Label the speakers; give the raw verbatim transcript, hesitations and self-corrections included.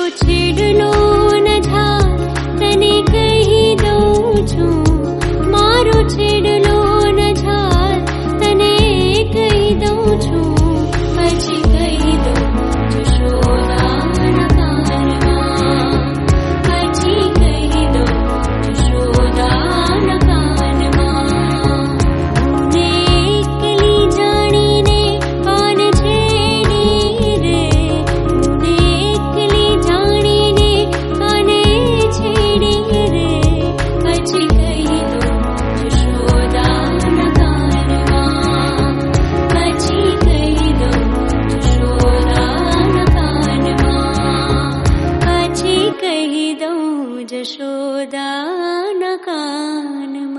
Speaker 1: छेड़लो न झाल तने कही दऊं छूं मारो छेड़लो न झाल तने कही दऊं छूं પછી કહી દઉં જશોદાના કાનમાં પછી કહી દઉં જશોદાના કાનમાં ને એકલી જાણીને કાન છેડી રે ને એકલી જાણીને કાન છેડી રે પછી કહી દઉં જશોદાના કાનમાં પછી કહી દઉં જશોદાના કાનમાં પછી કહી દઉં જશોદાના કાનમાં